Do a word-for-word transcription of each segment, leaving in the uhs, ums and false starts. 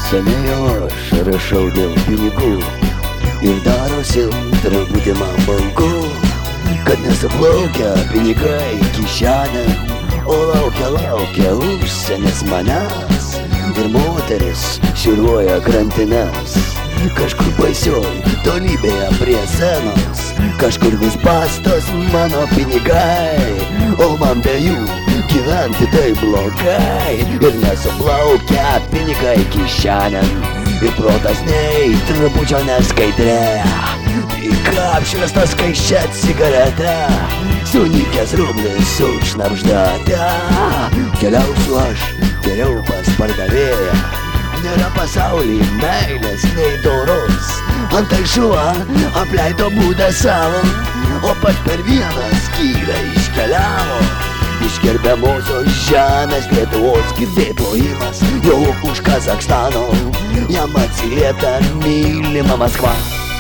Seniai jau aš rašau dėl pinigų ir darosi truputį man baugu, kad nesuplaukia pinigai kišenę, o laukia, laukia užsienis manęs ir moteris šiuruoja krantines. Kažkur baisioj tolybėje prie senos, kažkur vis bastos mano pinigai, o man be jų gyventi tai blogai. Ir nesuplaukia pinigai kišenėn, ir protas nei trupučio neskaidrėja. Tik apšviestas skaisčia cigarete, sunykęs rublis su šnabždate. Keliausiu aš geriau pas pardavėją, nėra pasauly meilės nei doros. Antai šuo apleido būdą savo, o pat per vieną skylę iškeliavo. Iš gerbiamosios žemės Lietuvos girdėt lojimas jau už Kazakstano, jam atsiliepia mylima Maskva.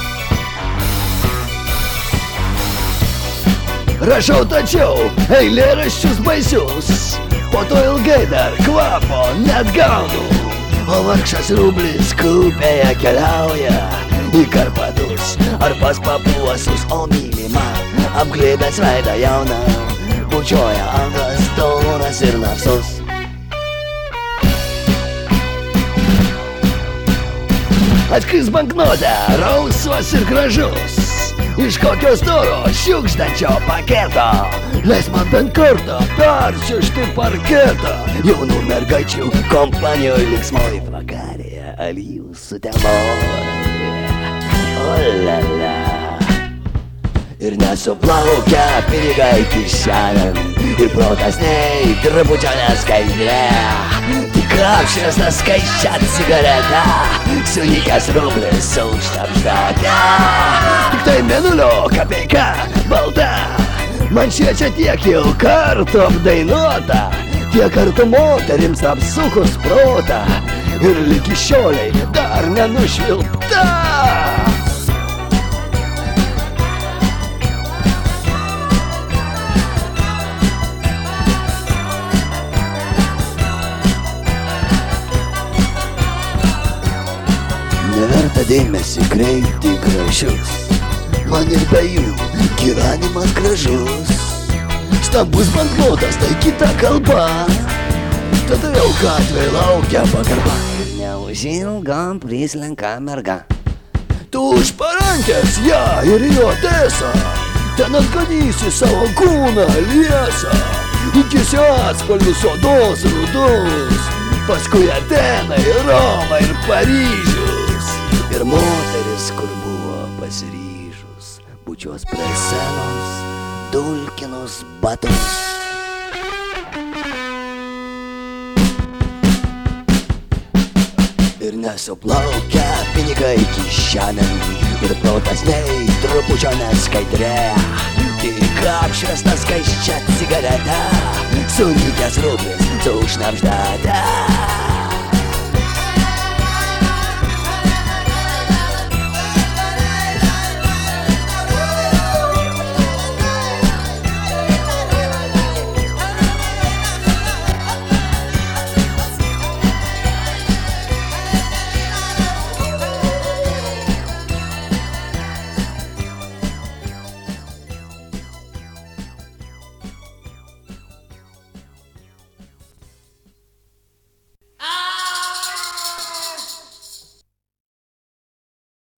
Rašau tačiau eilėraščius baisius, po to ilgai dar kvapo net gaunu, o vargšas rublis kupėje keliauja į Karpatus ar pas papuosus, o mylima apglėbęs veidą jauną bučioja anglas, storas ir narsus. Atkris banknotę, rausvas ir gražus, iš kokio storo šiukštančio paketo. Leis man bent kartą persiųsti parketą, jaunų mergaičių kompanijoje linksmoji vakarė, alyvų sutemoje. O la la. Ir nesuplaukia pinigai kišenėn, ir protas nei trupučio neskaidrė. Tik apšviestas skaisčia cigarete, sunykęs rublis su šnabždate. Tik tai mėnulio kapeika balta, man šviečia tiek jau kartų apdainuota, tiek kartų moterims apsukus protą, ir ligi šioliai dar nenušvilpta. Neverta dėmesį kreipti gražius, man ir be jų gyvenimas gražus. Stambus banknotas tai kita kalba, tada jau gatvėj laukia pagarba. Ir neužilgam prislenka merga, tu už parankės ją ir jo tiesą, ten atganysi savo kūną liesą, įkisi atspalvius odos rudus, paskui Atenai, Roma ir Paryžius. Ir moteris, kur buvo pasiryžus, bučios prie senos, dulkinus batus. Ir nesuplaukia pinigai kišenėn, ir protas nei trupučio neskaidrė. Tik apšviestas skaisčia cigarete, sunykęs rublis su šnabždate.